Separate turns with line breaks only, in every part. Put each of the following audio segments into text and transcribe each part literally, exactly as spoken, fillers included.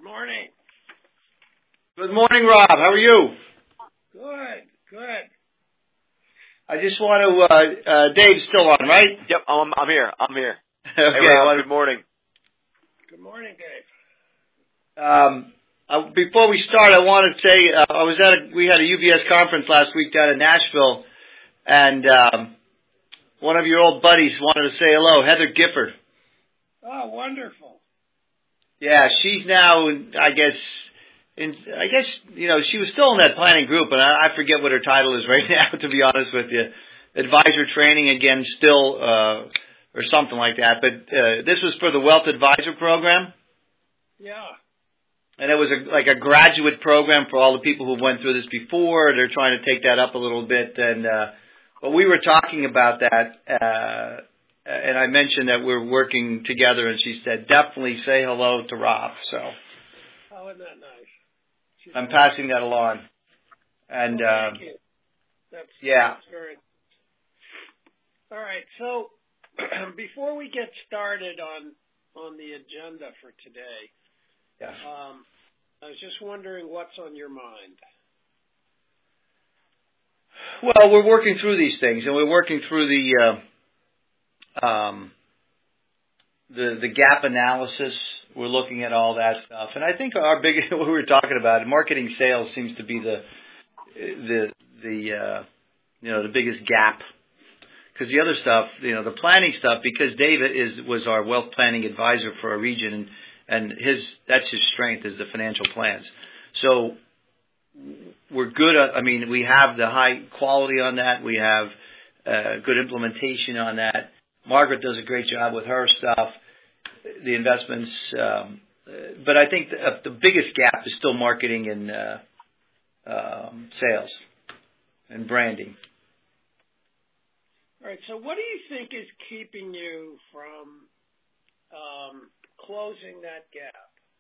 morning.
Good morning, Rob. How are you?
Good, good.
I just want to, uh, uh, Dave's still on, right?
Yep, I'm, I'm here. I'm here.
Okay.
Hey, Rob,
well,
good morning.
Good morning, Dave.
Um, uh, before we start, I want to say uh, I was at a, we had a U B S conference last week down in Nashville, and um, one of your old buddies wanted to say hello, Heather Gifford.
Oh, wonderful.
Yeah, she's now, I guess, in, I guess, you know, she was still in that planning group, and I, I forget what her title is right now, to be honest with you. Advisor training, again, still, uh, or something like that. But uh, this was for the Wealth Advisor Program.
Yeah.
And it was a, like a graduate program for all the people who went through this before. They're trying to take that up a little bit. And uh, but we were talking about that, uh, and I mentioned that we're working together, and she said, definitely say hello to Rob. So
Oh, isn't that nice? She's
I'm
wonderful.
passing that along. And
Well,
uh,
thank you. That's,
yeah.
that's very... All right, so before we get started on on the agenda for today,
Yeah.
um, I was just wondering what's on your mind.
Well, we're working through these things, and we're working through the uh, um, the the gap analysis. We're looking at all that stuff, and I think our big what we were talking about, marketing sales seems to be the the the uh, you know the biggest gap, because the other stuff, you know, the planning stuff, because David is was our wealth planning advisor for our region, and, and his that's his strength is the financial plans. So we're good at, I mean, we have the high quality on that. We have uh, good implementation on that. Margaret does a great job with her stuff, the investments. Um, but I think the, uh, the biggest gap is still marketing and uh, um, sales and branding.
All right, so what do you think is keeping you from um, closing that gap?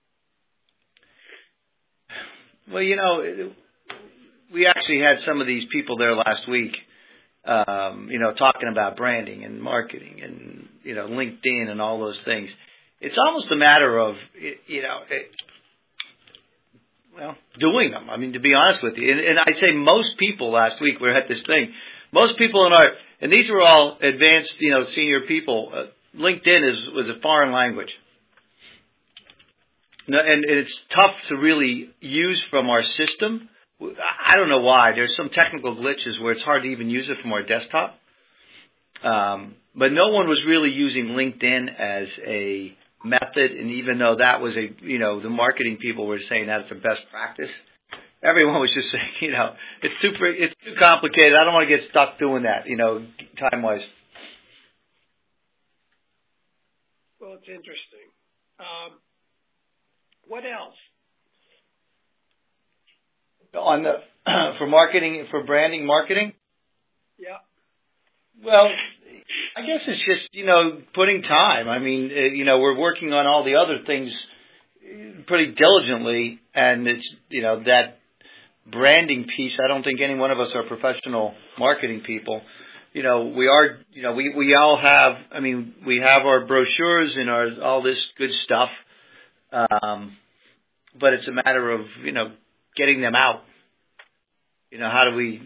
Well, you know, we actually had some of these people there last week, um, you know, talking about branding and marketing and, you know, LinkedIn and all those things. It's almost a matter of, you know, it, well, doing them. I mean, to be honest with you. And, and I'd say most people last week were at this thing. Most people in our, and these were all advanced, you know, senior people. Uh, LinkedIn is was a foreign language. No, and, and it's tough to really use from our system. I don't know why. There's some technical glitches where it's hard to even use it from our desktop. Um, but no one was really using LinkedIn as a method. And even though that was a, you know, the marketing people were saying that it's a best practice, everyone was just saying, you know, it's super, it's too complicated. I don't want to get stuck doing that, you know, time-wise.
Well, it's interesting. Um, what else?
On the for marketing, for branding, marketing.
Yeah.
Well, I guess it's just, you know, putting time. I mean, uh, you know, we're working on all the other things pretty diligently, and it's, you know, that branding piece. I don't think any one of us are professional marketing people. You know, we are, you know, we, we all have, I mean, we have our brochures and our, all this good stuff. Um, but it's a matter of, you know, getting them out. You know, how do we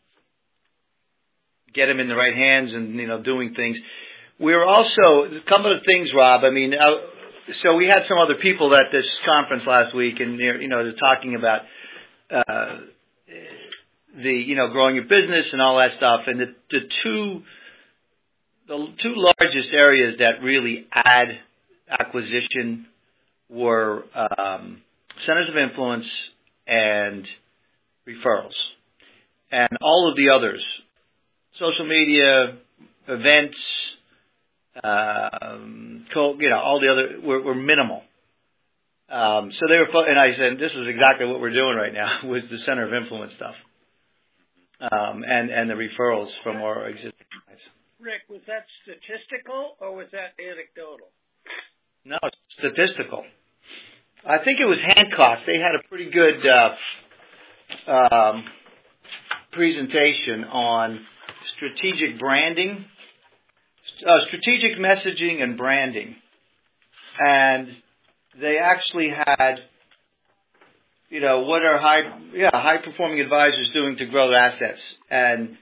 get them in the right hands and, you know, doing things. We're also, a couple of things, Rob. I mean, uh, so we had some other people at this conference last week, and, they're, you know, they're talking about uh, the, you know, growing your business and all that stuff. And the, the two, the two largest areas that really add acquisition were um, centers of influence and referrals, and all of the others, social media, events, um, co- you know, all the other were, were minimal. Um, so they were, and I said, this is exactly what we're doing right now with the center of influence stuff, um, and and the referrals from our existing clients.
Rick, was that statistical or was that anecdotal?
No, it's statistical. I think it was Hancock. They had a pretty good uh, um, presentation on strategic branding, uh, strategic messaging and branding. And they actually had you know, what are high, yeah, high performing advisors doing to grow assets? And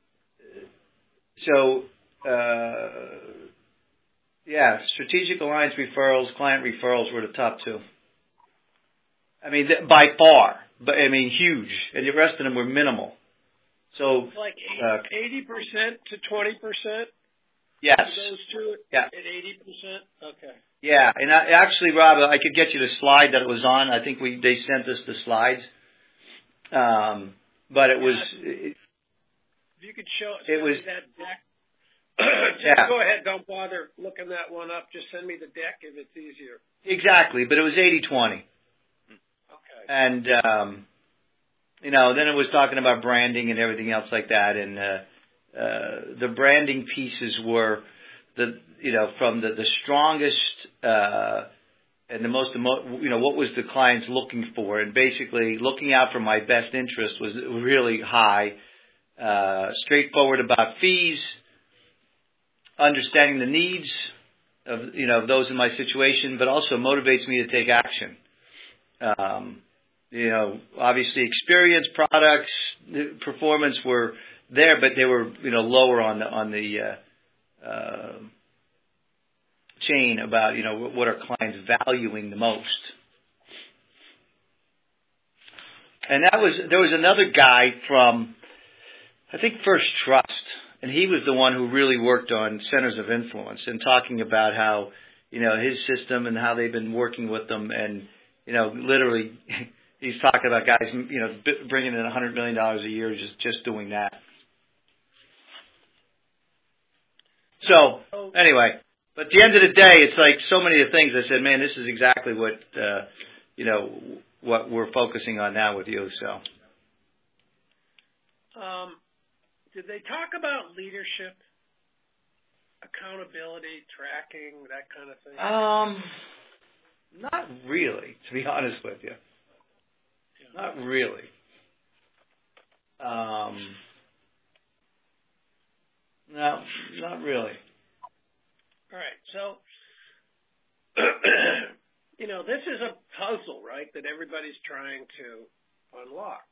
so, uh, yeah, strategic alliance referrals, client referrals were the top two. I mean, th- by far, but I mean, huge, and the rest of them were minimal. So,
like
uh,
eighty percent to twenty percent.
Yes.
Those two
yeah.
at eighty percent. Okay.
Yeah, and I, actually, Rob, I could get you the slide that it was on. I think we they sent us the slides, um, but it was. It,
if you could show
it was
that deck. Just
yeah.
go ahead. Don't bother looking that one up. Just send me the deck if it's easier.
Exactly, but it was eighty twenty.
Okay.
And um, you know, then it was talking about branding and everything else like that, and uh, uh, the branding pieces were the you know from the the strongest uh, and the most emo- you know what was the clients looking for, and basically looking out for my best interest was really high. Uh, straightforward about fees, understanding the needs of you know of those in my situation, but also motivates me to take action. Um, you know, obviously, experience, products, performance were there, but they were you know lower on the on the uh, uh, chain about you know what are clients valuing the most. And that was there was another guy from I think First Trust, and he was the one who really worked on centers of influence and talking about how, you know, his system and how they've been working with them. And, you know, literally he's talking about guys, you know, bringing in one hundred million dollars a year just, just doing that. So anyway, but at the end of the day, it's like so many of the things I said, man, this is exactly what, uh, you know, what we're focusing on now with you. So.
Um. Did they talk about leadership, accountability, tracking, that kind of thing?
Um, not really, to be honest with you. Yeah. Not really. Um, no, not really.
All right. So, you know, this is a puzzle, right, that everybody's trying to unlock.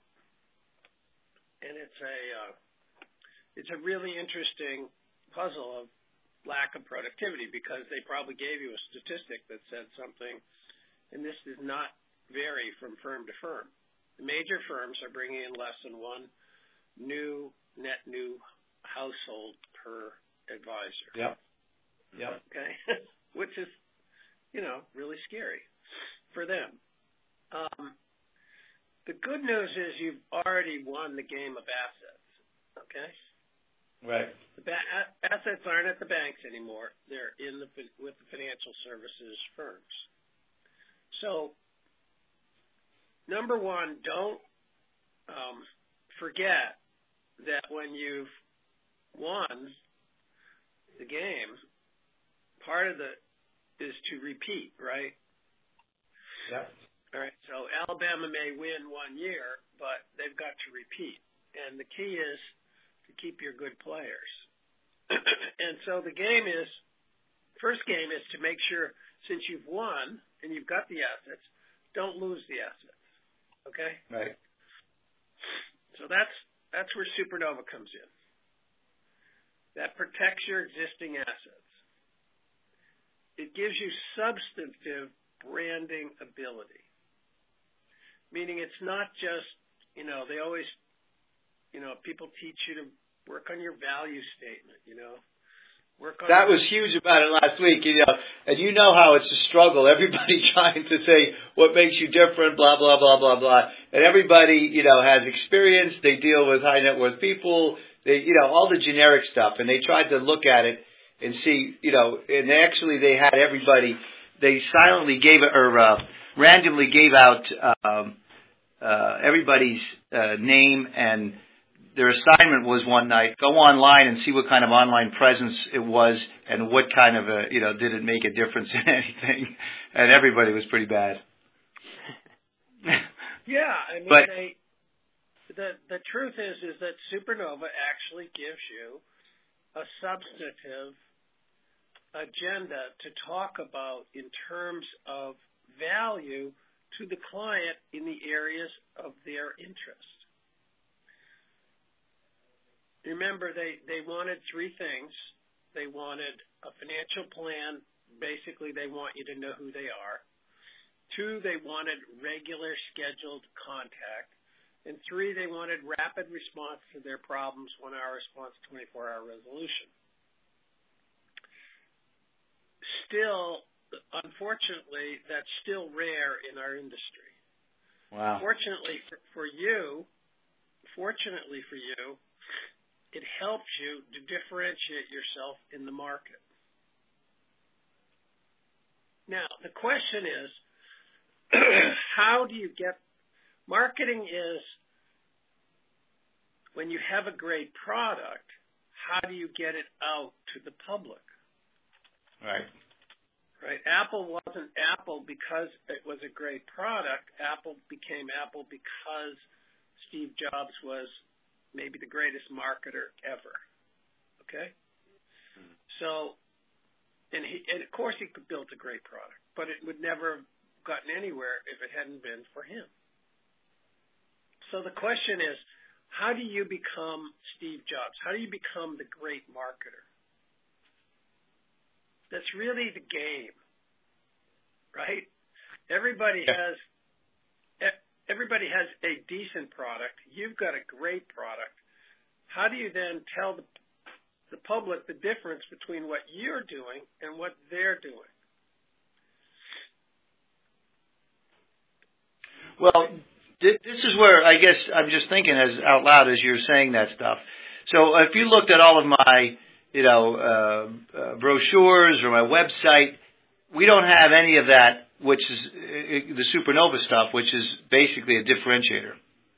And it's a... Uh, It's a really interesting puzzle of lack of productivity because they probably gave you a statistic that said something, and this does not vary from firm to firm. The major firms are bringing in less than one new net new household per advisor.
Yep. Yep.
Okay, which is, you know, really scary for them. Um, the good news is you've already won the game of assets. Okay.
Right.
The ba- assets aren't at the banks anymore. They're in the with the financial services firms. So, number one, don't um, forget that when you've won the game, part of the is to repeat, right?
Yep.
All right. So Alabama may win one year, but they've got to repeat, and the key is to keep your good players. And so the game is, first game is to make sure, since you've won and you've got the assets, don't lose the assets. Okay?
Right.
So that's that's where Supernova comes in. That protects your existing assets. It gives you substantive branding ability. Meaning it's not just, you know, they always, you know, people teach you to work on your value statement, you know. Work on
that was huge about it last week, you know, and you know how it's a struggle. Everybody trying to say what makes you different, blah, blah, blah, blah, blah. And everybody, you know, has experience. They deal with high net worth people, they, you know, all the generic stuff. And they tried to look at it and see, you know, and actually they had everybody, they silently gave it, or uh, randomly gave out um, uh, everybody's uh, name, and their assignment was one night, go online and see what kind of online presence it was and what kind of a, you know, did it make a difference in anything. And everybody was pretty bad.
Yeah, I mean,
but,
they, the the truth is is that Supernova actually gives you a substantive agenda to talk about in terms of value to the client in the areas of their interest. Remember, they, they wanted three things. They wanted a financial plan. Basically, they want you to know who they are. Two, they wanted regular scheduled contact. And three, they wanted rapid response to their problems, one-hour response, twenty-four hour resolution. Still, unfortunately, that's still rare in our industry.
Wow.
Fortunately for, for you, fortunately for you, it helps you to differentiate yourself in the market. Now, the question is, how do you get marketing is when you have a great product, how do you get it out to the public?
Right.
Right. Apple wasn't Apple because it was a great product. Apple became Apple because Steve Jobs was maybe the greatest marketer ever. Okay? Mm-hmm. So, and he, and of course he could build a great product, but it would never have gotten anywhere if it hadn't been for him. So the question is, how do you become Steve Jobs? How do you become the great marketer? That's really the game, right? Everybody has everybody has a decent product. You've got a great product. How do you then tell the, the public the difference between what you're doing and what they're doing?
Well, this is where I guess I'm just thinking as out loud as you're saying that stuff. So if you looked at all of my, you know, uh, uh, brochures or my website, we don't have any of that, which is uh, the Supernova stuff, which is basically a differentiator.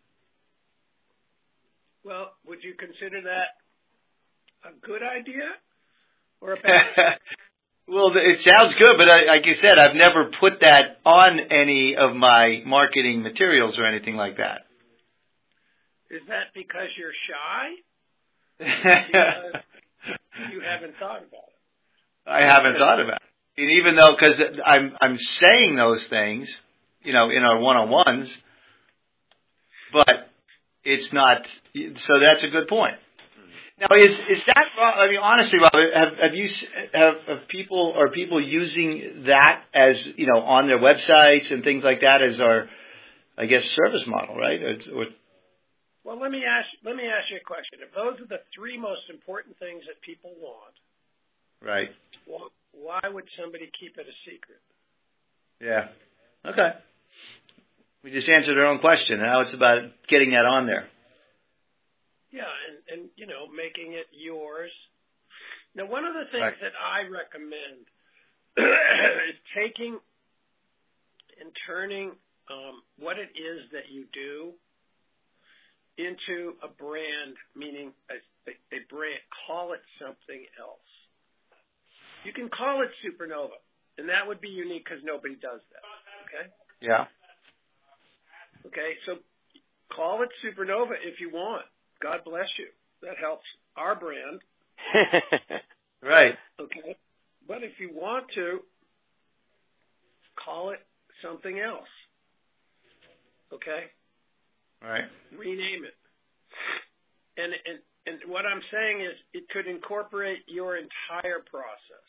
Well, would you consider that a good idea or a bad idea?
Well, it sounds good, but I, like you said, I've never put that on any of my marketing materials or anything like that.
Is that because you're shy? Because you haven't thought about it.
I haven't thought about it. And even though, because I'm I'm saying those things, you know, in our one-on-ones, but it's not. So that's a good point. Now, is is that? I mean, honestly, Rob, have have you have, have people are people using that as, you know, on their websites and things like that as our, I guess, service model, right? Or, or,
well, let me ask let me ask you a question. If those are the three most important things that people want,
right?
Well, why would somebody keep it a secret?
Yeah. Okay. We just answered our own question. Now it's about getting that on there.
Yeah, and, and, you know, making it yours. Now, one of the things
right.
that I recommend is taking and turning um, what it is that you do into a brand, meaning a, a, a brand, call it something else. You can call it Supernova, and that would be unique because nobody does that, okay?
Yeah.
Okay, so call it Supernova if you want. God bless you. That helps our brand.
Right.
Okay. But if you want to, call it something else. Okay?
Right.
Rename it. And, and, and what I'm saying is it could incorporate your entire process.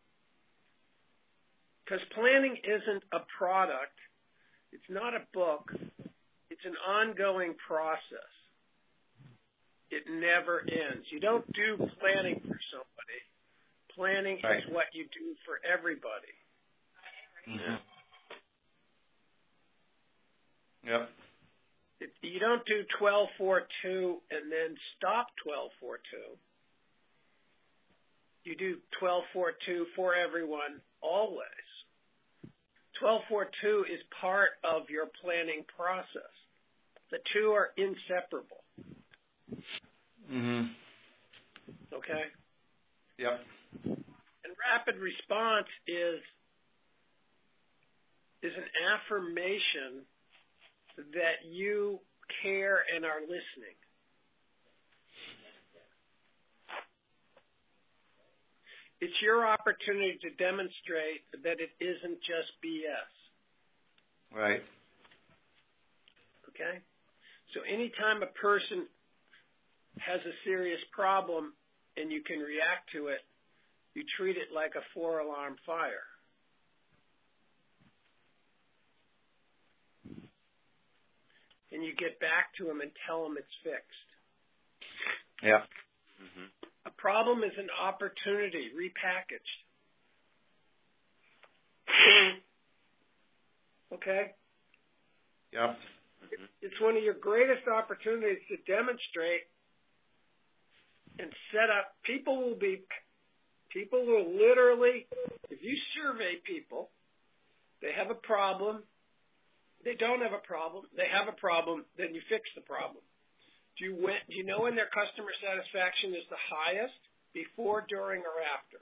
Because planning isn't a product. It's not a book. It's an ongoing process. It never ends. You don't do planning for somebody. Planning
right.
is what you do for everybody.
Mm-hmm. Yep.
It, you don't do twelve four two and then stop twelve four two. You do twelve four two for everyone always. twelve four two is part of your planning process. The two are inseparable.
Mm-hmm.
Okay?
Yep.
And rapid response is is an affirmation that you care and are listening. It's your opportunity to demonstrate that it isn't just B S.
Right.
Okay? So anytime a person has a serious problem and you can react to it, you treat it like a four-alarm fire. And you get back to them and tell them it's fixed.
Yeah.
Mm-hmm.
A problem is an opportunity repackaged. Okay?
Yeah.
Mm-hmm.
It's one of your greatest opportunities to demonstrate and set up. People will be, people will literally, if you survey people, they have a problem, they don't have a problem, they have a problem, then you fix the problem. Do you, win, do you know when their customer satisfaction is the highest? Before, during, or after?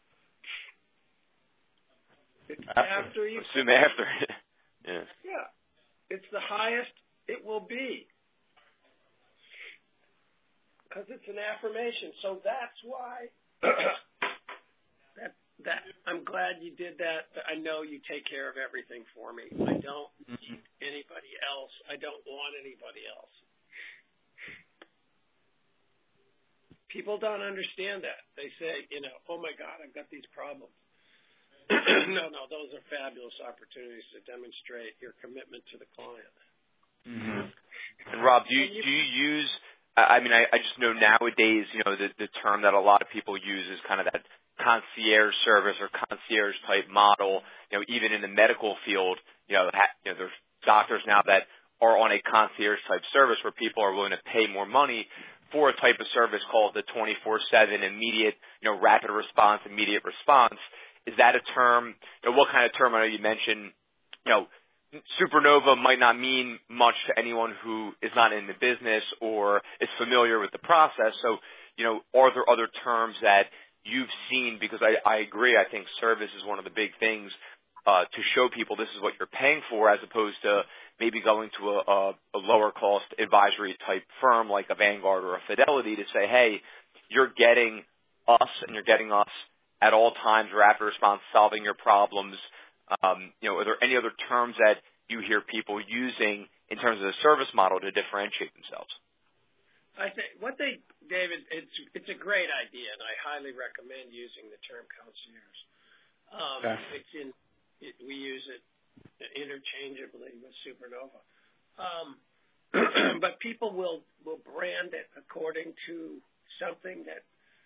It's
After,
after you.
Assume after. Yeah.
Yeah. It's the highest it will be. Because it's an affirmation. So that's why that that I'm glad you did that. I know you take care of everything for me. I don't need anybody else. I don't want anybody else. People don't understand that. They say, you know, oh my God, I've got these problems. no, no, those are fabulous opportunities to demonstrate your commitment to the client.
Mm-hmm.
And Rob, do you, do you use, I mean, I, I just know nowadays, you know, the, the term that a lot of people use is kind of that concierge service or concierge type model. You know, even in the medical field, you know, ha, you know there's doctors now that are on a concierge type service where people are willing to pay more money for a type of service called the twenty-four seven immediate, you know, rapid response, immediate response. Is that a term, you know, what kind of term? I know you mentioned, you know, supernova might not mean much to anyone who is not in the business or is familiar with the process. So, you know, are there other terms that you've seen? Because I, I agree, I think service is one of the big things uh, to show people this is what you're paying for, as opposed to maybe going to a, a, a lower cost advisory type firm like a Vanguard or a Fidelity to say, hey, you're getting us and you're getting us at all times, rapid response, solving your problems. Um, you know, are there any other terms that you hear people using in terms of the service model to differentiate themselves?
I think what they, David, it's it's a great idea, and I highly recommend using the term concierge. Um,
okay.
It's in, it, we use it interchangeably with supernova, um, but people will will brand it according to something that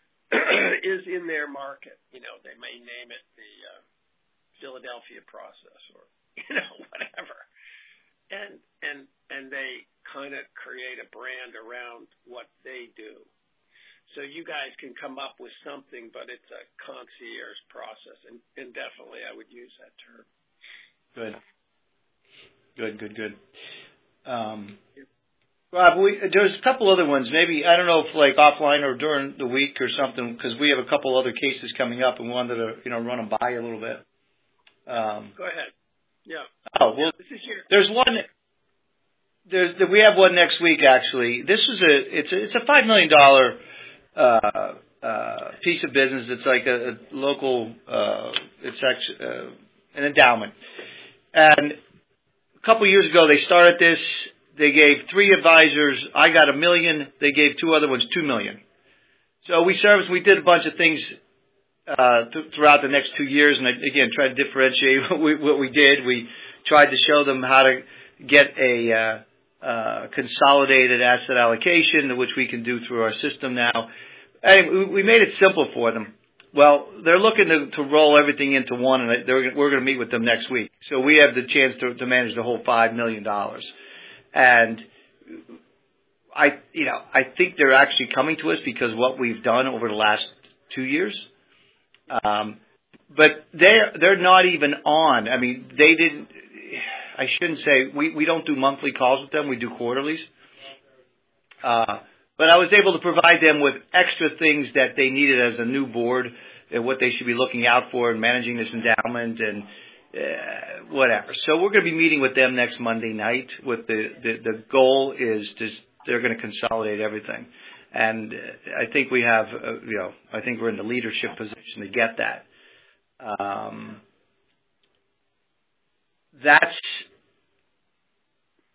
is in their market. You know, they may name it the uh, Philadelphia process or, you know, whatever. And and and they kind of create a brand around what they do. So you guys can come up with something, but it's a concierge process, and, and definitely I would use that term.
Good. Good, good, good. Um, Rob, we, there's a couple other ones. Maybe, I don't know if like offline or during the week or something, because we have a couple other cases coming up and wanted to, you know, run them by you a little bit. Um,
Go ahead. Yeah.
Oh, well,
this is your-
there's one. There's, we have one next week, actually. This is a, it's a, it's a five million dollars uh, uh, piece of business. It's like a, a local, uh, it's actually uh, an endowment. And a couple years ago, they started this. They gave three advisors. I got a million. They gave two other ones two million. So we serviced. We did a bunch of things uh, th- throughout the next two years, and I, again tried to differentiate what we, what we did. We tried to show them how to get a uh, uh, consolidated asset allocation, which we can do through our system now. And we, we made it simple for them. Well, they're looking to, to roll everything into one, and they're, we're going to meet with them next week. So we have the chance to, to manage the whole five million dollars. And I, you know, I think they're actually coming to us because of what we've done over the last two years. Um, but they're they're not even on. I mean, they didn't. I shouldn't say we we don't do monthly calls with them. We do quarterlies. Uh, but I was able to provide them with extra things that they needed as a new board, and what they should be looking out for in managing this endowment and. Uh, whatever. So we're going to be meeting with them next Monday night. With the, the, the goal is to they're going to consolidate everything, and uh, I think we have uh, you know I think we're in the leadership position to get that. Um, that's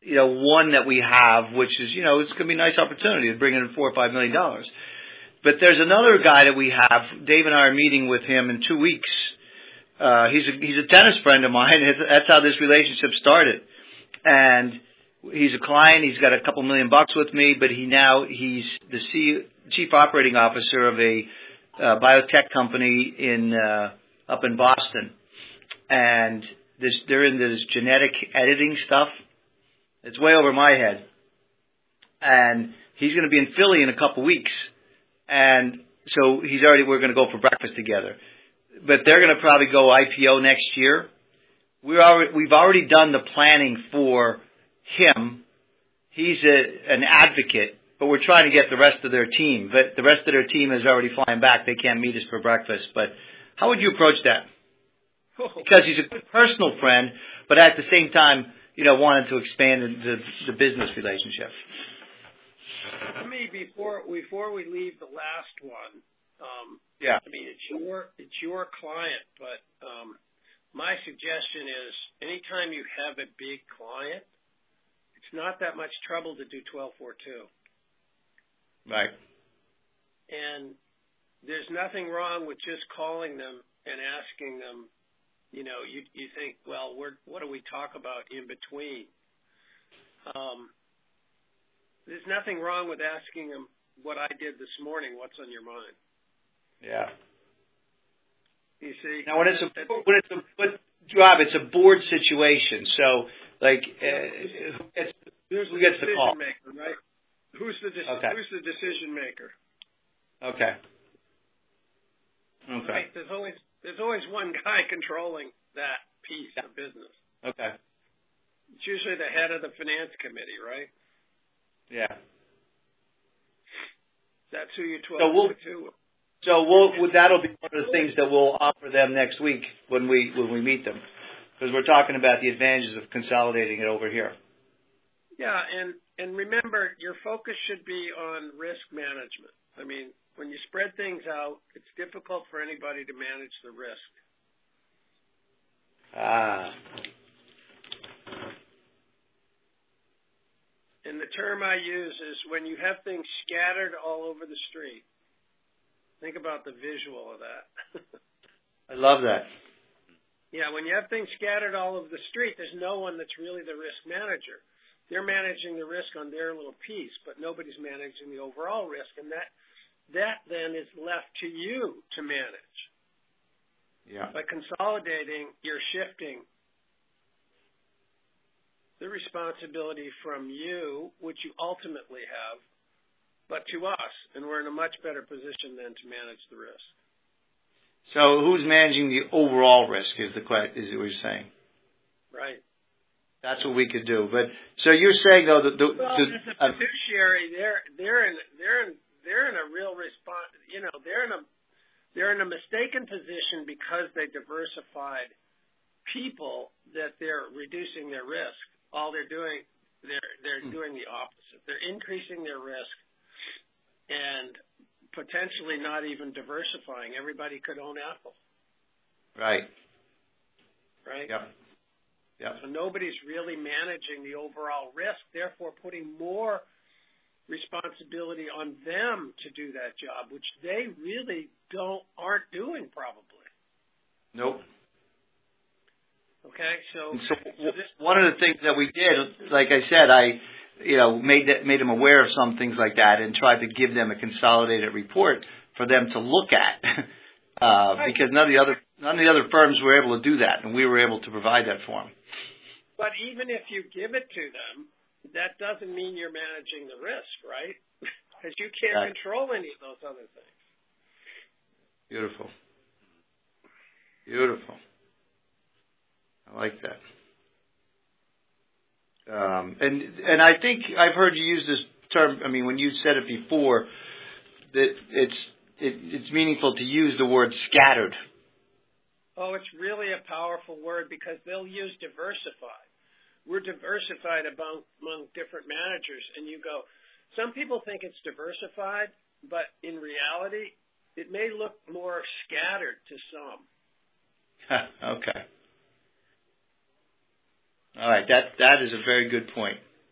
you know, one that we have, which is, you know, it's going to be a nice opportunity to bring in four or five million dollars. But there's another guy that we have. Dave and I are meeting with him in two weeks. Uh, he's a, he's a tennis friend of mine. That's how this relationship started. And he's a client. He's got a couple million bucks with me, but he now, he's the C, chief operating officer of a uh, biotech company in, uh, up in Boston. And this, they're into this genetic editing stuff. It's way over my head. And he's going to be in Philly in a couple weeks. And so he's already, we're going to go for breakfast together. But they're going to probably go I P O next year. We're already, we've already done the planning for him. He's a, an advocate, but we're trying to get the rest of their team. But the rest of their team is already flying back. They can't meet us for breakfast. But how would you approach that? Because he's a good personal friend, but at the same time, you know, wanted to expand the, the business relationship.
For me, before before we leave the last one, um,
yeah.
I mean, it's your it's your client, but um, my suggestion is anytime you have a big client, it's not that much trouble to do twelve four two.
Right.
And there's nothing wrong with just calling them and asking them. You know, you you think, well, we're, what do we talk about in between? Um, there's nothing wrong with asking them what I did this morning. What's on your mind?
Yeah.
You see.
Now, when it's a when it's a but Rob, it's a board situation. So, like, uh, who gets,
who's
who
the
gets the call?
decision maker, right? Who's the de-
okay.
Who's the decision maker?
Okay. Okay.
Right. There's always there's always one guy controlling that piece
yeah.
of business.
Okay.
It's usually the head of the finance committee, right?
Yeah.
That's who you twelve
so we'll,
to.
So we'll, that'll be one of the things that we'll offer them next week when we when we meet them, because we're talking about the advantages of consolidating it over here.
Yeah, and and remember, your focus should be on risk management. I mean, when you spread things out, it's difficult for anybody to manage the risk.
Ah.
And the term I use is when you have things scattered all over the street. Think about the visual of that.
I love that.
Yeah, when you have things scattered all over the street, there's no one that's really the risk manager. They're managing the risk on their little piece, but nobody's managing the overall risk, and that that then is left to you to manage.
Yeah.
By consolidating, you're shifting the responsibility from you, which you ultimately have, but to us, and we're in a much better position then to manage the risk.
So who's managing the overall risk is the question, is what you're saying?
Right.
That's what we could do. But so you're saying though that the,
well,
the,
as a fiduciary, they're they're in they're in they're in a real response. You know, they're in a they're in a mistaken position because they diversified people that they're reducing their risk. All they're doing they're they're hmm. doing the opposite. They're increasing their risk and potentially not even diversifying. Everybody could own Apple.
Right.
Right?
Yep. Yep.
So nobody's really managing the overall risk, therefore putting more responsibility on them to do that job, which they really don't aren't doing probably.
Nope.
Okay, so,
so,
so this,
one of the things that we did, like I said, I you know made that, made them aware of some things like that and tried to give them a consolidated report for them to look at, uh,
right.
because none of the other none of the other firms were able to do that, and we were able to provide that for them.
But even if you give it to them, that doesn't mean you're managing the risk, right? Because you can't right. control any of those other things.
Beautiful. Beautiful. I like that. Um, and and I think I've heard you use this term. I mean, when you said it before, that it's it, it's meaningful to use the word scattered.
Oh, it's really a powerful word because they'll use diversified. We're diversified among, among different managers, and you go. Some people think it's diversified, but in reality, it may look more scattered to some.
Okay. All right, that that is a very good point.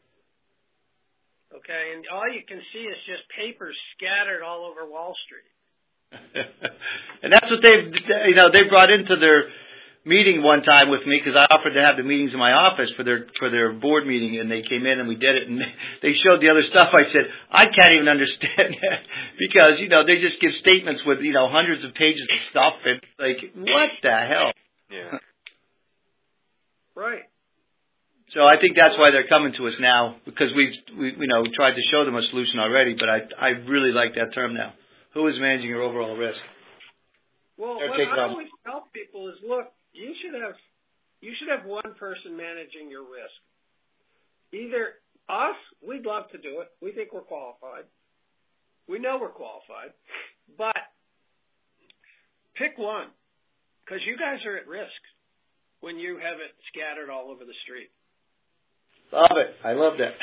okay, and all you can see is just papers scattered all over Wall Street.
And that's what they've, you know, they brought into their meeting one time with me, because I offered to have the meetings in my office for their for their board meeting, and they came in and we did it, and they showed the other stuff. I said, I can't even understand that, because, you know, they just give statements with, you know, hundreds of pages of stuff, and like, what the hell?
Yeah.
Right.
So I think that's why they're coming to us now, because we've, we, you know, tried to show them a solution already, but I I really like that term now. Who is managing your overall risk?
Well,
They're
what
taking
I
on-
always tell people is, look, you should have you should have one person managing your risk. Either us, we'd love to do it. We think we're qualified. We know we're qualified. But pick one, because you guys are at risk when you have it scattered all over the street.
Love it. I love that.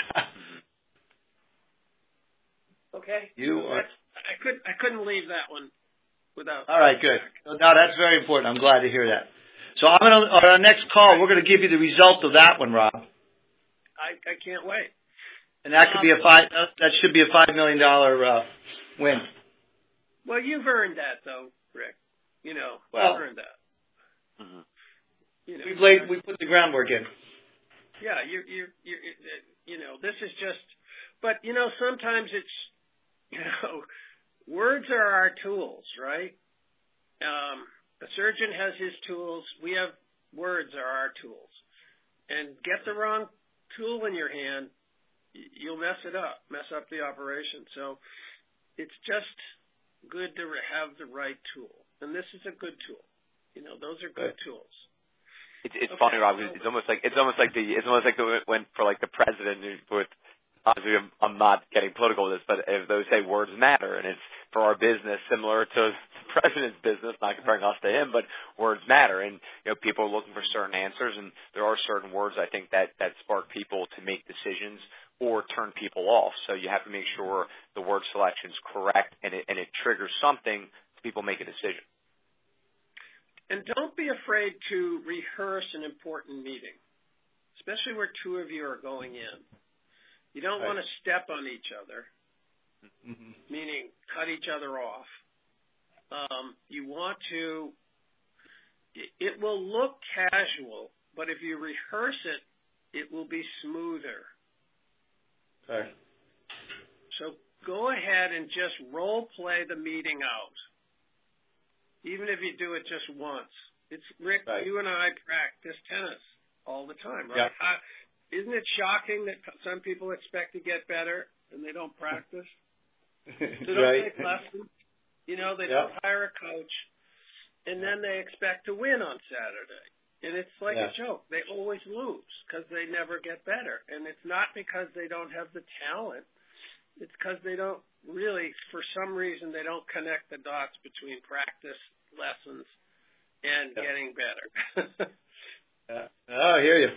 Okay?
You
So
are.
that's- I couldn't I couldn't leave that one without.
All right, good. No, that's very important. I'm glad to hear that. So I'm gonna, on our next call, we're going to give you the result of that one, Rob.
I, I can't wait.
And that could be a five. That should be a five million dollar uh, win.
Well, you've earned that, though, Rick. You know,
Well,
you've earned that.
Mm-hmm.
You know,
We've laid, we put the groundwork in.
yeah, you you you you know, this is just. But you know, sometimes it's, you know, words are our tools, right? Um, a surgeon has his tools. We have words are our tools. And get the wrong tool in your hand, you'll mess it up, mess up the operation. So it's just good to have the right tool. And this is a good tool. You know, those are good
Right.
tools.
It's, it's
Okay.
funny, Rob. It's almost like it's almost like the it's almost like the when for like the president with. Obviously, I'm, I'm not getting political with this, but if those say words matter, and it's for our business similar to the president's business, not comparing us to him, but words matter, and you know people are looking for certain answers, and there are certain words I think that that spark people to make decisions or turn people off. So you have to make sure the word selection is correct, and it and it triggers something so people make a decision.
And don't be afraid to rehearse an important meeting, especially where two of you are going in. You don't
Right.
want to step on each other,
Mm-hmm.
meaning cut each other off. Um, you want to, it, it will look casual, but if you rehearse it, it will be smoother.
Okay.
So go ahead and just role play the meeting out, even if you do it just once. It's Rick,
Right.
you and I practice tennis all the time, right?
Yeah.
I, isn't it shocking that some people expect to get better and they don't practice? They don't
Right.
take lessons. You know, they
Yeah.
don't hire a coach, and then they expect to win on Saturday. And it's like
Yeah.
a joke. They always lose because they never get better. And it's not because they don't have the talent. It's because they don't really, for some reason, they don't connect the dots between practice, lessons, and
Yeah.
getting better.
Yeah. Oh, I hear you.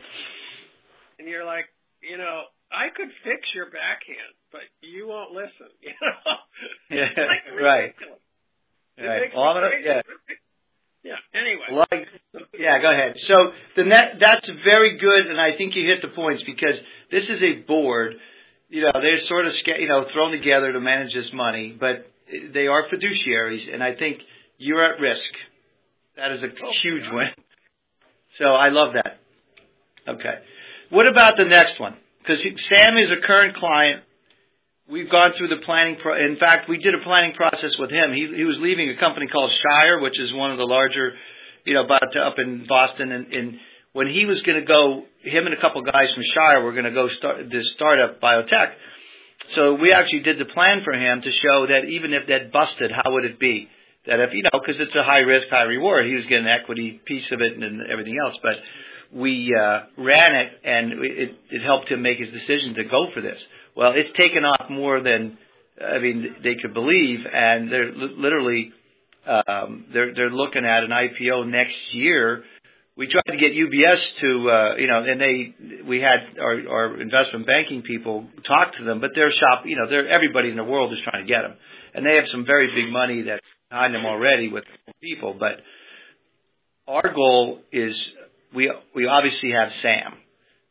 And you're like, you know, I could fix your backhand, but you won't listen. You know,
Yeah.
It's like
Right.
ridiculous. It
Right.
makes
Well,
me
I'm gonna,
crazy.
yeah.
Yeah. Anyway.
Well, I, yeah, go ahead. So the net, that's very good, and I think you hit the points, because this is a board. You know, they're sort of sca- you know thrown together to manage this money, but they are fiduciaries, and I think you're at risk. That is a
Oh,
huge
yeah.
win. So I love that. Okay. What about the next one? Because Sam is a current client. We've gone through the planning. Pro- In fact, we did a planning process with him. He, he was leaving a company called Shire, which is one of the larger, you know, about to, up in Boston. And, and when he was going to go, him and a couple guys from Shire were going to go start this startup biotech. So we actually did the plan for him to show that even if that busted, how would it be? That if, you know, because it's a high risk, high reward. He was getting an equity piece of it and, and everything else. But we uh, ran it, and it, it helped him make his decision to go for this. Well, it's taken off more than, I mean, they could believe, and they're li- literally um, they're they're looking at an I P O next year. We tried to get U B S to, uh, you know, and they we had our, our investment banking people talk to them, but their shop, you know, they're everybody in the world is trying to get them, and they have some very big money that's behind them already with people. But our goal is we we obviously have Sam,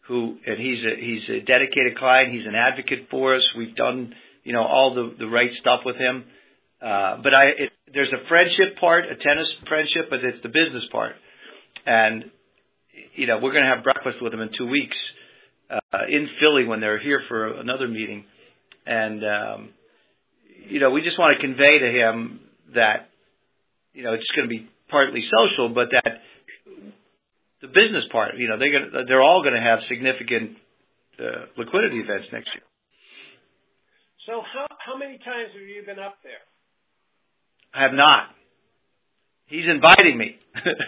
who, and he's a, he's a dedicated client. He's an advocate for us. We've done, you know, all the, the right stuff with him. Uh, but I, it, there's a friendship part, a tennis friendship, but it's the business part. And, you know, we're going to have breakfast with him in two weeks, uh, in Philly when they're here for another meeting. And, um, you know, we just want to convey to him that, you know, it's going to be partly social, but that the business part, you know, they're going to, they're all going to have significant uh, liquidity events next year.
So how how many times have you been up there?
I have not. He's inviting me.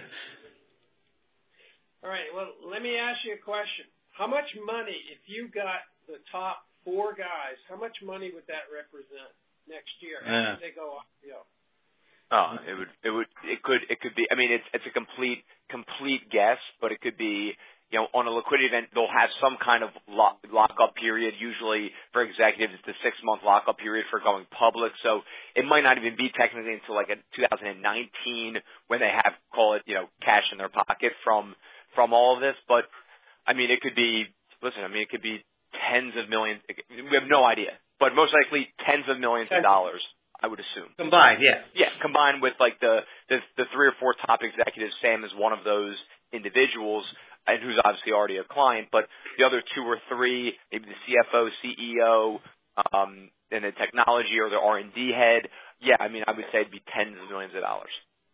All right. Well, let me ask you a question. How much money, if you got the top four guys, how much money would that represent next year after
Yeah.
they go off the field?
Oh, it would, it would, it could, it could be. I mean, it's it's a complete complete guess, but it could be. You know, on a liquidity event, they'll have some kind of lock, lockup period. Usually, for executives, it's the six-month lockup period for going public. So it might not even be technically until like a two thousand nineteen when they have, call it, you know, cash in their pocket from from all of this. But I mean, it could be. Listen, I mean, it could be tens of millions. We have no idea, but most likely tens of millions of dollars. I would assume
Combined, yeah.
Yeah, combined with like the, the the three or four top executives. Sam is one of those individuals, and who's obviously already a client. But the other two or three, maybe the C F O, C E O, um, and the technology or the R and D head. Yeah, I mean, I would say it'd be tens of millions of dollars.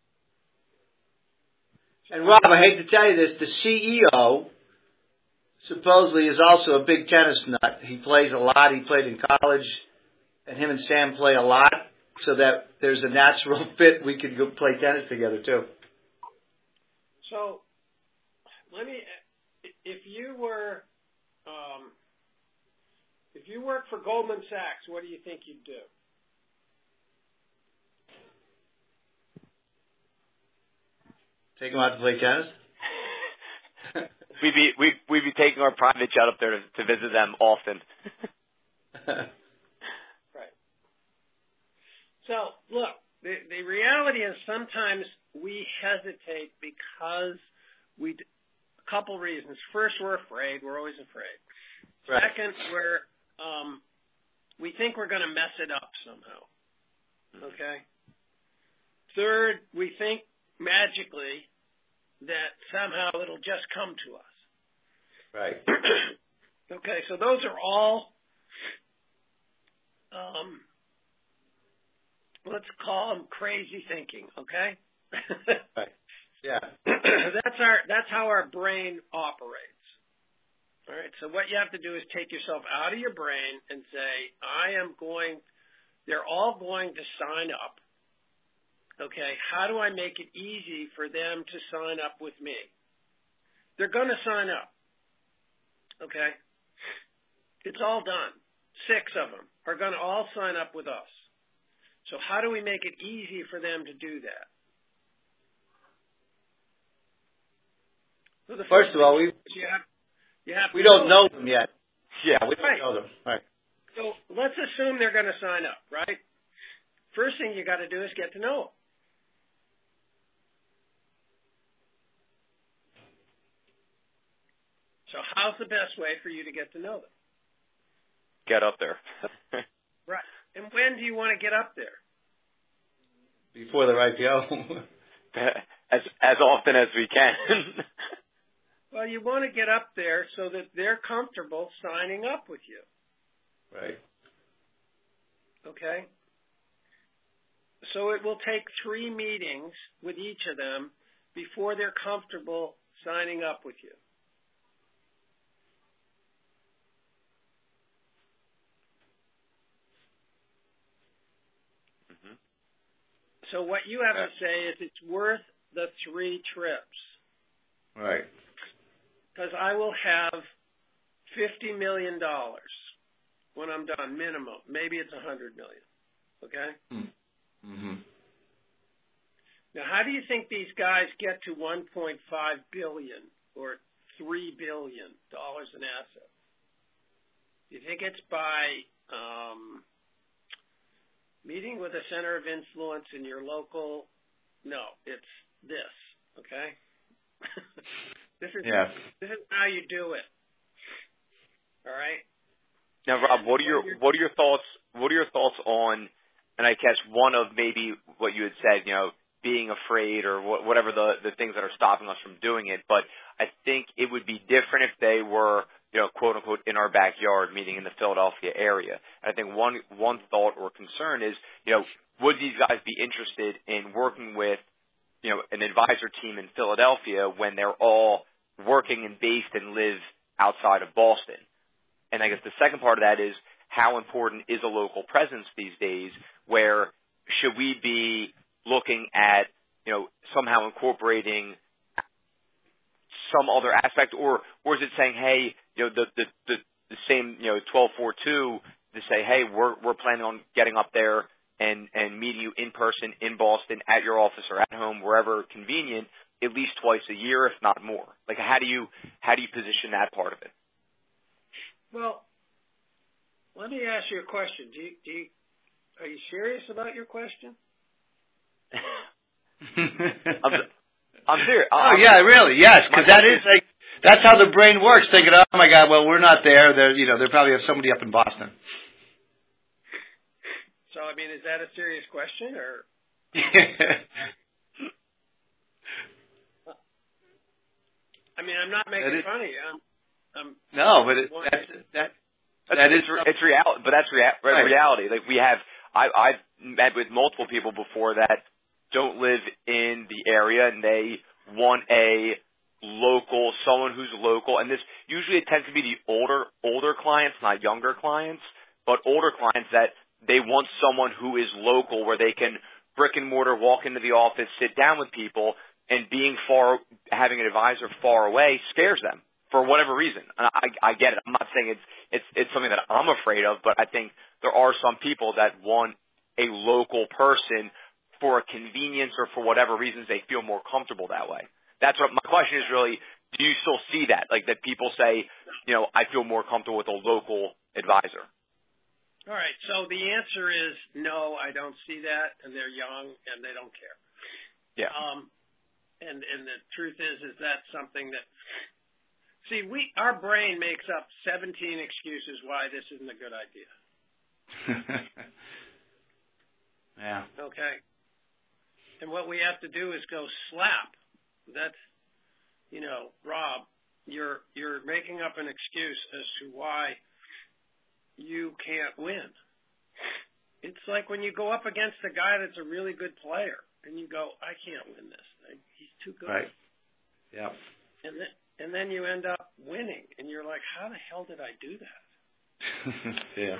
And Rob, I hate to tell you this, the C E O supposedly is also a big tennis nut. He plays a lot. He played in college, and him and Sam play a lot, so that there's a natural fit. We could go play tennis together too.
So let me, if you were, um, if you worked for Goldman Sachs, what do you think you'd do?
Take him out to play tennis?
we'd be we'd, we'd be taking our private jet up there to, to visit them often.
Right. So look, the the reality is sometimes we hesitate because we a couple reasons. First, we're afraid. We're always afraid.
Right.
Second, we're um, we think we're going to mess it up somehow. Okay. Third, we think magically that somehow it'll just come to us.
Right.
Okay, so those are all, um, let's call them crazy thinking. Okay.
Right. Yeah.
that's our that's how our brain operates. All right. So what you have to do is take yourself out of your brain and say, I am going. They're all going to sign up. Okay, how do I make it easy for them to sign up with me? They're going to sign up. Okay? It's all done. Six of them are going to all sign up with us. So how do we make it easy for them to do that? Well, the
first, first of all, we
you have, you have
we don't know them yet.
Yeah,
we don't
right.
know them. Right.
So let's assume they're going to sign up, right? First thing you got to do is get to know them. So how's the best way for you to get to know them?
Get up there.
Right. And when do you want to get up there?
Before their I P O.
as as often as we can.
Well, you want to get up there so that they're comfortable signing up with you.
Right.
Okay? So it will take three meetings with each of them before they're comfortable signing up with you. So what you have to say is it's worth the three trips.
Right.
Because I will have fifty million dollars when I'm done, minimum. Maybe it's one hundred million dollars. Okay?
Mm-hmm.
Now, how do you think these guys get to one point five billion dollars or three billion dollars in assets? Do you think it's by um, meeting with a center of influence in your local? No, it's this, okay? this is
yeah.
this is how you do it. All right.
Now, Rob, what are your what are your thoughts? What are your thoughts on? And I guess one of maybe what you had said, you know, being afraid or wh- whatever the the things that are stopping us from doing it. But I think it would be different if they were, you know, quote unquote, in our backyard, meaning in the Philadelphia area. And I think one one thought or concern is, you know, would these guys be interested in working with, you know, an advisor team in Philadelphia when they're all working and based and live outside of Boston? And I guess the second part of that is, how important is a local presence these days, where should we be looking at, you know, somehow incorporating some other aspect, or, or is it saying, hey, you know, the, the, the, the same, you know, twelve four two to say, hey, we're, we're planning on getting up there and, and meeting you in person in Boston at your office or at home, wherever convenient, at least twice a year, if not more? Like, how do you, how do you position that part of it?
Well, let me ask you a question. Do you, do you, are you serious about your question?
I'm, I'm serious.
Oh,
I'm,
yeah, really, yes, because that is like, that's how the brain works, thinking, oh, my God, well, we're not there. They're, you know, they probably have somebody up in Boston.
So, I mean, is that a serious question, or? I mean, I'm not making fun of you. I'm, I'm
no, but it, that's, that,
That's,
that is
it's, it's reality, but that's rea-
right.
reality. Like we have, I, I've met with multiple people before that don't live in the area, and they want a local, someone who's local. And this usually it tends to be the older, older clients, not younger clients, but older clients that they want someone who is local, where they can brick and mortar, walk into the office, sit down with people, and being far, having an advisor far away scares them. For whatever reason. And I, I get it. I'm not saying it's, it's, it's something that I'm afraid of, but I think there are some people that want a local person for a convenience or for whatever reasons they feel more comfortable that way. That's what my question is really, do you still see that? Like that people say, you know, I feel more comfortable with a local advisor.
All right. So the answer is no, I don't see that, and they're young and they don't care.
Yeah.
Um, and, and the truth is, is that's something that, see, we our brain makes up seventeen excuses why this isn't a good idea.
Yeah.
Okay. And what we have to do is go slap. That's, you know, Rob, you're you're making up an excuse as to why you can't win. It's like when you go up against a guy that's a really good player, and you go, I can't win this thing. He's too good.
Right. Yeah.
And then, and then you end up winning, and you're like, how the hell did I do that?
Yeah.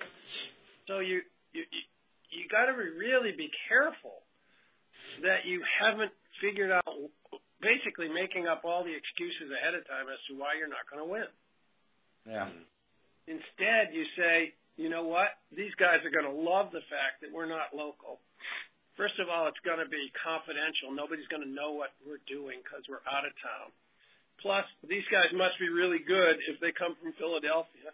So you you you, you got to really be careful that you haven't figured out, basically making up all the excuses ahead of time as to why you're not going to win.
Yeah.
Instead, you say, you know what? These guys are going to love the fact that we're not local. First of all, it's going to be confidential. Nobody's going to know what we're doing because we're out of town. Plus, these guys must be really good if they come from Philadelphia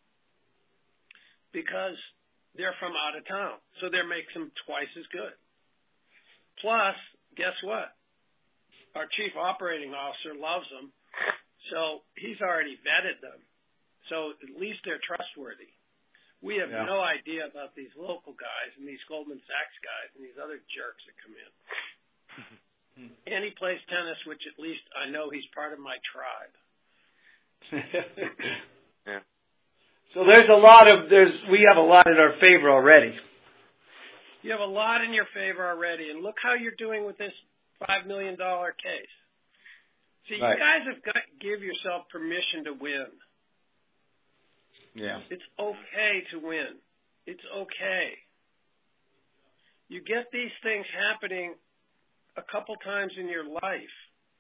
because they're from out of town. So that makes them twice as good. Plus, guess what? Our chief operating officer loves them, so he's already vetted them. So at least they're trustworthy. We have
yeah.
no idea about these local guys and these Goldman Sachs guys and these other jerks that come in. And he plays tennis, which at least I know he's part of my tribe.
Yeah.
So there's a lot of there's we have a lot in our favor already.
You have a lot in your favor already, and look how you're doing with this five million dollar case. See,
right.
you guys have got to give yourself permission to win.
Yeah.
It's okay to win. It's okay. You get these things happening a couple times in your life.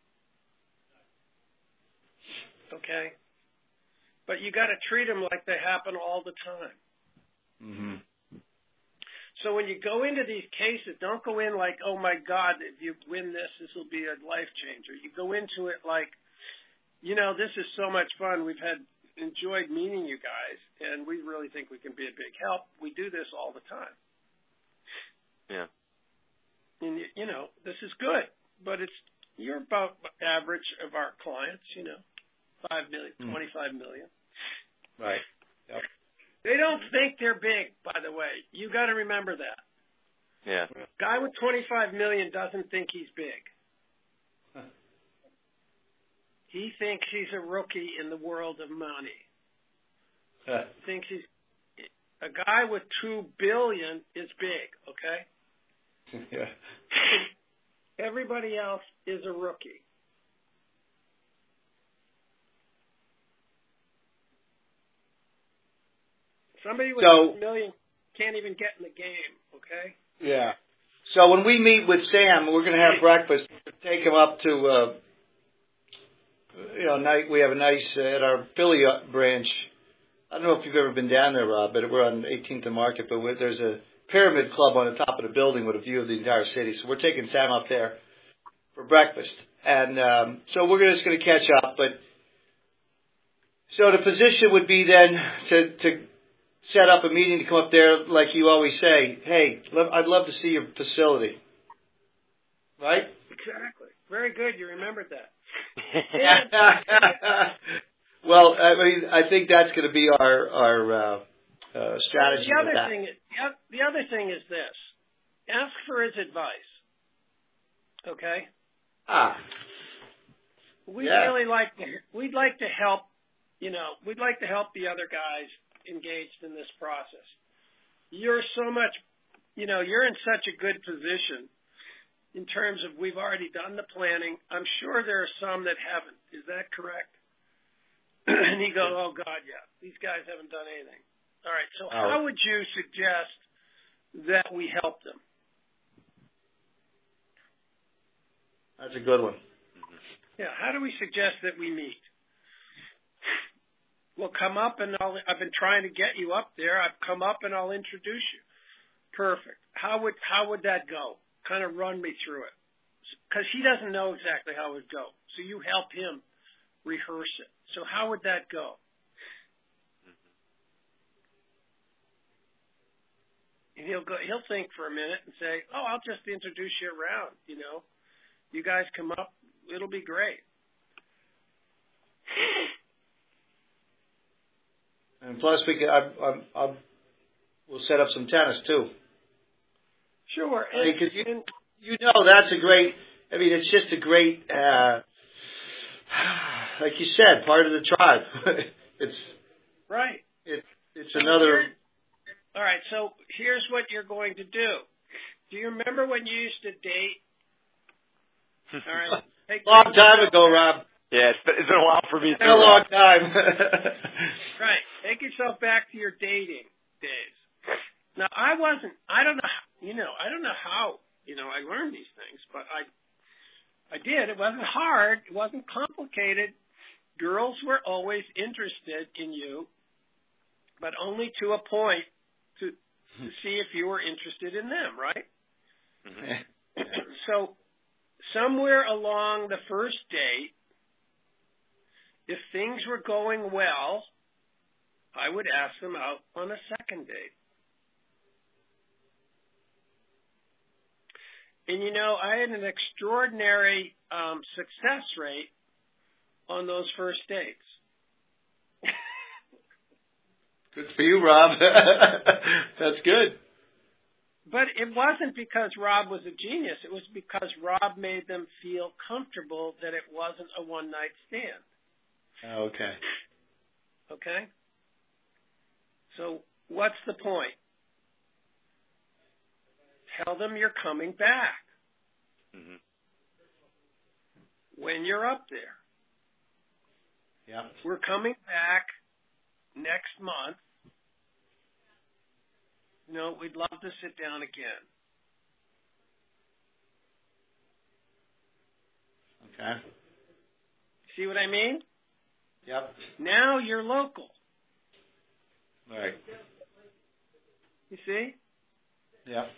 Okay? But you got to treat them like they happen all the time.
Mm-hmm.
So when you go into these cases, don't go in like, oh, my God, if you win this, this will be a life changer. You go into it like, you know, this is so much fun. We've had enjoyed meeting you guys, and we really think we can be a big help. We do this all the time.
Yeah.
And, you know, this is good, but it's you're about average of our clients, you know, five million, mm. twenty-five million.
Right. Yep.
They don't think they're big, by the way. You got to remember that.
Yeah.
Guy with twenty-five million doesn't think he's big.
Huh.
He thinks he's a rookie in the world of money.
Huh.
Thinks he's a guy with two billion is big. Okay.
Yeah.
Everybody else is a rookie. Somebody with
So,
a million can't even get in the game, okay?
Yeah. So when we meet with Sam, we're going to have breakfast. Take him up to, uh, you know, night. We have a nice uh, at our Philly branch. I don't know if you've ever been down there, Rob, but we're on eighteenth and Market. But we're, there's a pyramid club on the top of the building with a view of the entire city. So we're taking Sam up there for breakfast, and um, so we're just going to catch up. But so the position would be then to to. set up a meeting to come up there, like you always say, hey, I'd love to see your facility. Right?
Exactly. Very good. You remembered that.
Well, I mean, I think that's going to be our our uh, uh, strategy.
The other
with that.
thing, the other thing is this: ask for his advice. Okay.
Ah.
We'd
Yeah.
really like to. We'd like to help. You know, we'd like to help the other guys engaged in this process. You're so much, you know, you're in such a good position in terms of we've already done the planning. I'm sure there are some that haven't. Is that correct? And he goes, oh, God, yeah, these guys haven't done anything. All right, so
Oh.
how would you suggest that we help them?
That's a good one.
Yeah, how do we suggest that we meet? Well, come up and I'll, I've been trying to get you up there. I've come up and I'll introduce you. Perfect. How would how would that go? Kind of run me through it. Because he doesn't know exactly how it would go. So you help him rehearse it. So how would that go? And he'll go. He'll think for a minute and say, "Oh, I'll just introduce you around. You know, you guys come up. It'll be great."
And plus, we can. I, I, I, we'll set up some tennis too.
Sure.
I mean, 'cause you, you know, that's a great. I mean, it's just a great. Uh, like you said, part of the tribe. it's
right.
It, it's
so
another.
All right. So here's what you're going to do. Do you remember when you used to date? All right. Take
long time ago, Rob.
Yeah, it's been, it's been a while for me.
It's been a long time.
Right. Take yourself back to your dating days. Now, I wasn't, I don't know, you know, I don't know how, you know, I learned these things, but I, I did. It wasn't hard. It wasn't complicated. Girls were always interested in you, but only to a point to, to see if you were interested in them, right? Mm-hmm. So somewhere along the first date, if things were going well, I would ask them out on a second date. And, you know, I had an extraordinary um, success rate on those first dates.
Good for you, Rob. That's good.
But it wasn't because Rob was a genius. It was because Rob made them feel comfortable that it wasn't a one-night stand.
Okay.
Okay? So what's the point? Tell them you're coming back
mm-hmm.
when you're up there.
Yeah.
We're coming back next month. You know, we'd love to sit down again.
Okay.
See what I mean?
Yep.
Now you're local.
Right.
You see?
Yep.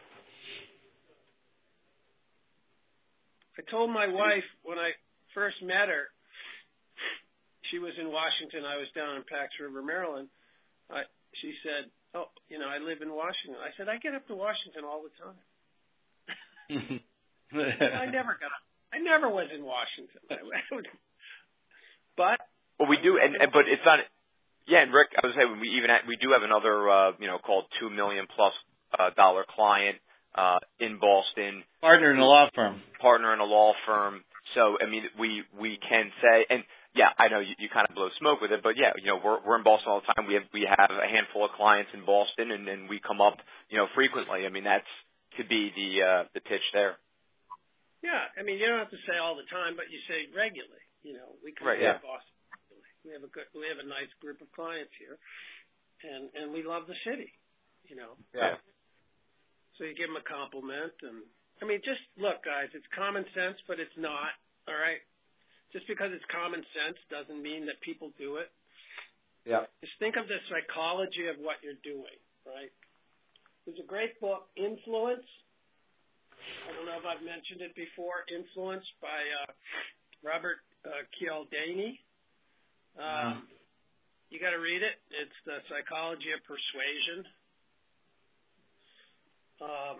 I told my wife when I first met her, she was in Washington, I was down in Pax River, Maryland. I, she said, oh, you know, I live in Washington. I said, I get up to Washington all the time. I never got up. I never was in Washington. But
well, we do, and, and but it's not Yeah, and Rick, I was saying we even we do have another uh, you know called two million plus uh, dollar client uh, in Boston,
partner in a law firm,
partner in a law firm. So I mean, we we can say, and yeah, I know you, you kind of blow smoke with it, but yeah, you know, we're we're in Boston all the time. We have we have a handful of clients in Boston, and, and we come up you know frequently. I mean, that's could be the uh, the pitch there.
Yeah, I mean, you don't have to say all the time, but you say regularly. You know, we come
right,
to
yeah.
Boston. We have a good, we have a nice group of clients here, and and we love the city, you know.
Yeah.
So you give them a compliment, and I mean, just look, guys, it's common sense, but it's not. All right, just because it's common sense doesn't mean that people do it.
Yeah.
Just think of the psychology of what you're doing, right? There's a great book, Influence. I don't know if I've mentioned it before. Influence by uh, Robert uh, Cialdini. Um, you got to read it. It's the psychology of persuasion. Um,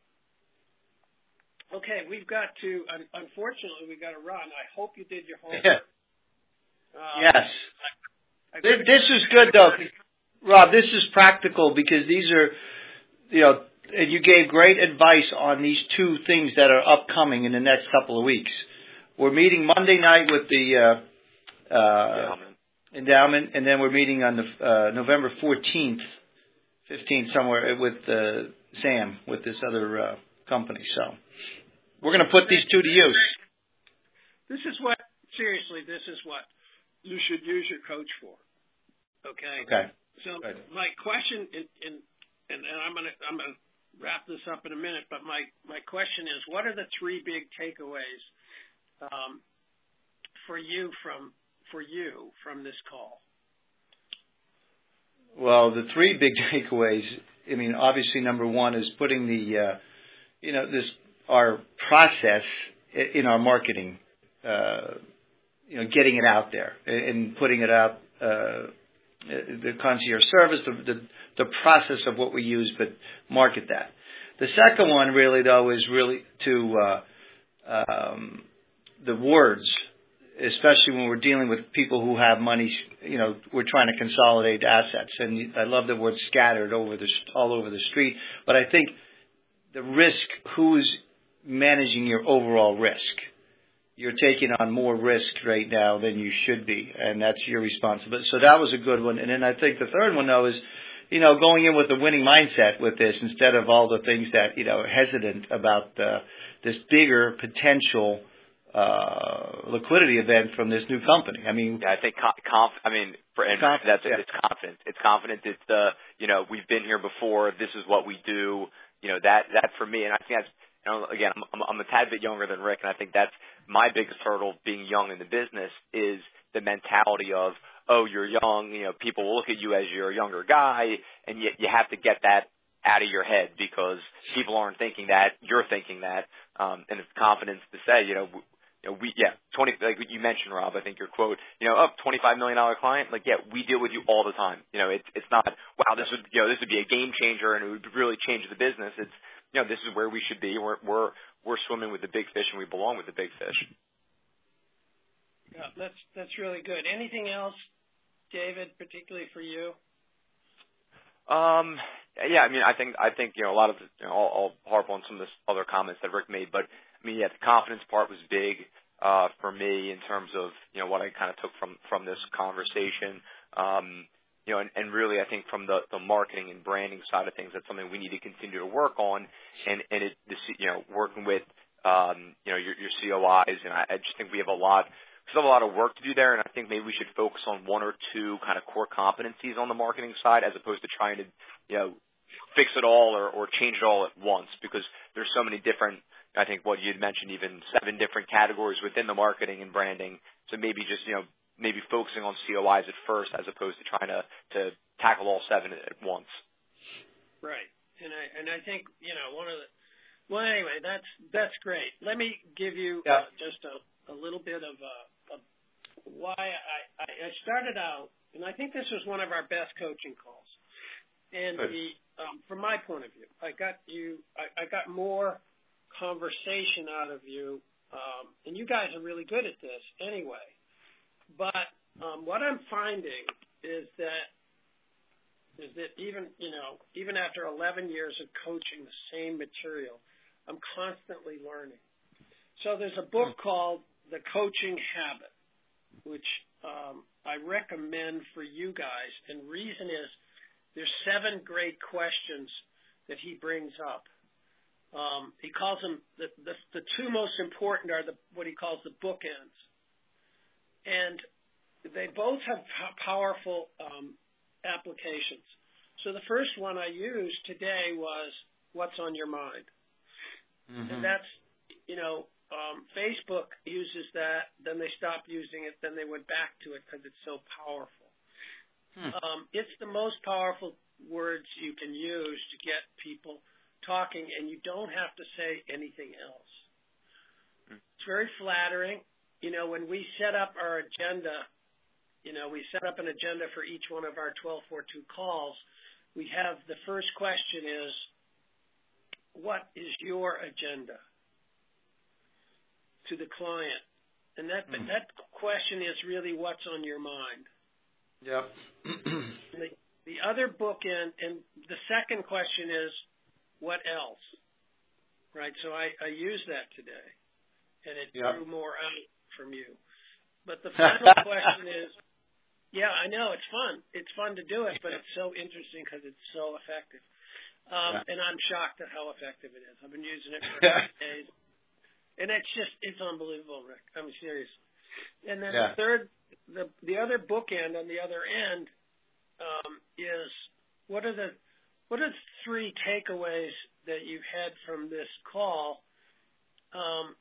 okay, we've got to. Un- unfortunately, we got to run. I hope you did your homework.
Yeah.
Um,
yes.
I, I
this, this is good though, Rob. This is practical because these are, you know, and you gave great advice on these two things that are upcoming in the next couple of weeks. We're meeting Monday night with the. Uh, Uh, endowment, and then we're meeting on the uh, November fourteenth, fifteenth, somewhere with uh, Sam, with this other uh, company. So we're going to put these two to use.
This is what, seriously, this is what you should use your coach for. Okay.
Okay.
So
Good.
my question, in, in, and, and I'm going to I'm going to wrap this up in a minute, but my my question is, what are the three big takeaways um, for you from for you from this call?
Well, the three big takeaways, I mean, obviously number one is putting the, uh, you know, this, our process in our marketing, uh, you know, getting it out there and putting it out, uh, the concierge service, the, the, the process of what we use, but market that. The second one really though is really to, uh, um, the words, especially when we're dealing with people who have money, you know, we're trying to consolidate assets. And I love the word scattered over the, all over the street. But I think the risk, who's managing your overall risk? You're taking on more risk right now than you should be, and that's your responsibility. So that was a good one. And then I think the third one, though, is, you know, going in with a winning mindset with this instead of all the things that, you know, hesitant about uh, this bigger potential Uh, liquidity event from this new company. I mean,
yeah, I think conf, conf I mean, for, and
conf,
that's it.
Yeah.
It's confidence. It's confidence. It's the, you know, we've been here before. This is what we do. You know, that that for me, and I think that's, you know, again, I'm, I'm, I'm a tad bit younger than Rick, and I think that's my biggest hurdle being young in the business is the mentality of, oh, you're young. You know, people will look at you as you're a younger guy, and yet you have to get that out of your head because people aren't thinking that. You're thinking that, um, and it's confidence to say, you know. You know, we, yeah, twenty, like you mentioned, Rob, I think your quote, you know, up twenty-five million dollars client, like, yeah, we deal with you all the time. You know, it's, it's not, wow, this would, you know, this would be a game changer and it would really change the business. It's, you know, this is where we should be. We're, we're, we're swimming with the big fish and we belong with the big fish.
Yeah, that's, that's really good. Anything else, David, particularly for you?
Um, yeah, I mean, I think, I think, you know, a lot of, you know, I'll, I'll harp on some of the other comments that Rick made, but I mean, yeah, the confidence part was big, uh, for me in terms of, you know, what I kind of took from, from this conversation. Um, you know, and, and really I think from the, the marketing and branding side of things, that's something we need to continue to work on and, and it, this, you know, working with, um, you know, your, your C O Is. And I, I just think we have a lot, we still have a lot of work to do there. And I think maybe we should focus on one or two kind of core competencies on the marketing side as opposed to trying to, you know, fix it all or, or change it all at once because there's so many different, I think what you'd mentioned, even seven different categories within the marketing and branding. So maybe just, you know, maybe focusing on C O Is at first as opposed to trying to, to tackle all seven at once.
Right. And I, and I think, you know, one of the, well, anyway, that's, that's great. Let me give you
yeah.
uh, just a, a little bit of uh, a, why I, I started out, and I think this was one of our best coaching calls. And
Good.
the, um, from my point of view, I got you, I, I got more conversation out of you, um, and you guys are really good at this anyway. But um, what I'm finding is that is that even, you know, even after eleven years of coaching the same material, I'm constantly learning. So there's a book called The Coaching Habit, which um, I recommend for you guys. And reason is there's seven great questions that he brings up. Um, he calls them, the, the, the two most important are the what he calls the bookends. And they both have powerful um, applications. So the first one I used today was what's on your mind. Mm-hmm. And that's, you know, um, Facebook uses that, then they stopped using it, then they went back to it because it's so powerful. Hmm. Um, it's the most powerful words you can use to get people talking, and you don't have to say anything else. Hmm. It's very flattering. You know, when we set up our agenda, you know, we set up an agenda for each one of our twelve forty-two calls. We have the first question is, what is your agenda to the client? And that mm. that question is really what's on your mind.
Yep.
the, the other bookend, and the second question is, what else? Right, so I, I used that today, and it yep. drew more out from you. But the final question is, yeah, I know, it's fun. It's fun to do it, but it's so interesting because it's so effective. Um, yeah. And I'm shocked at how effective it is. I've been using it for eight days. And it's just, it's unbelievable, Rick. I'm serious. And then yeah. the third, the the other bookend on the other end um, is what are the what are the three takeaways that you've had from this call um,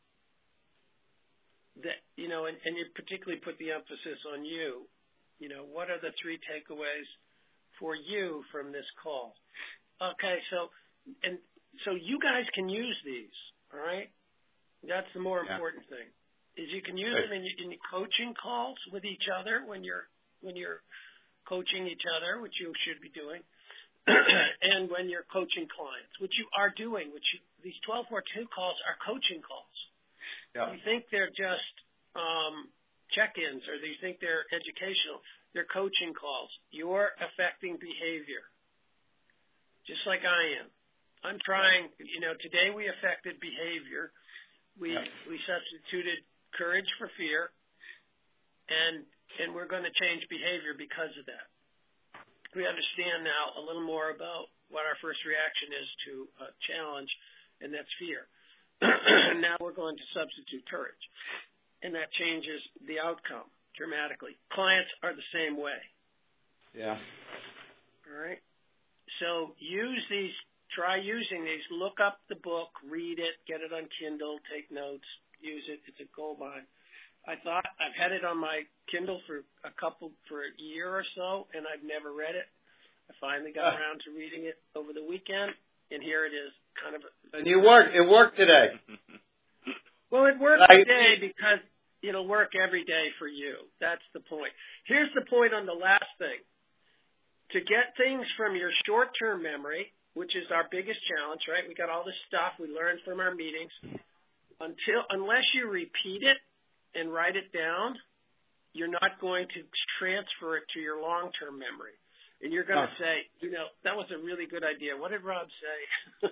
that, you know, and, and you particularly put the emphasis on you. You know, what are the three takeaways for you from this call? Okay, so and so you guys can use these, all right? That's the more important yeah. thing. Is you can use them in, in your coaching calls with each other when you're when you're coaching each other, which you should be doing, and when you're coaching clients, which you are doing. Which you, these twelve forty-two calls are coaching calls. Yeah. You think they're just um, check-ins, or do you think they're educational? They're coaching calls. You're affecting behavior, just like I am. I'm trying. You know, today we affected behavior. We yeah. we substituted courage for fear, and and we're going to change behavior because of that. We understand now a little more about what our first reaction is to a challenge, and that's fear. Now we're going to substitute courage, and that changes the outcome dramatically. Clients are the same way.
Yeah.
All right. So use these. Try using these. Look up the book, read it, get it on Kindle, take notes, use it. It's a gold mine. I thought I've had it on my Kindle for a couple for a year or so, and I've never read it. I finally got uh, around to reading it over the weekend, and here it is, kind of. A,
and you worked. It worked today.
Well, it worked I, today because it'll work every day for you. That's the point. Here's the point on the last thing. To get things from your short-term memory, which is our biggest challenge, right? We got all this stuff we learned from our meetings. Until unless you repeat it and write it down, you're not going to transfer it to your long-term memory. And you're going to huh. say, you know, that was a really good idea. What did Rob say?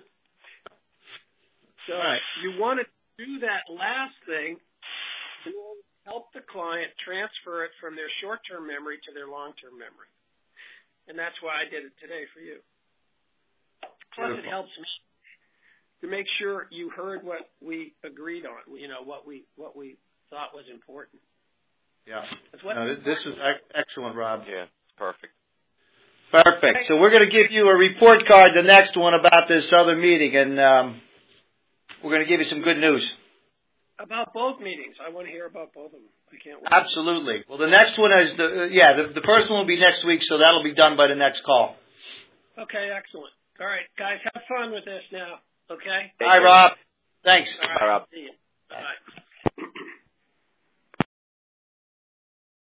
So right. you want to do that last thing to help the client transfer it from their short-term memory to their long-term memory. And that's why I did it today for you. Plus, it helps me to make sure you heard what we agreed on. You know what we what we thought was important.
Yeah. No, this is excellent, Rob.
Yeah, it's perfect.
Perfect. So we're going to give you a report card, the next one, about this other meeting, and um, we're going to give you some good news.
About both meetings. I want to hear about both of them. I can't wait.
Absolutely. Well, the next one is the yeah the, the first one will be next week, so that'll be done by the next call.
Okay, excellent. All right, guys, have fun with this now, okay?
Bye, Rob. Thanks.
All right,
Bye, Rob.
See you. Bye.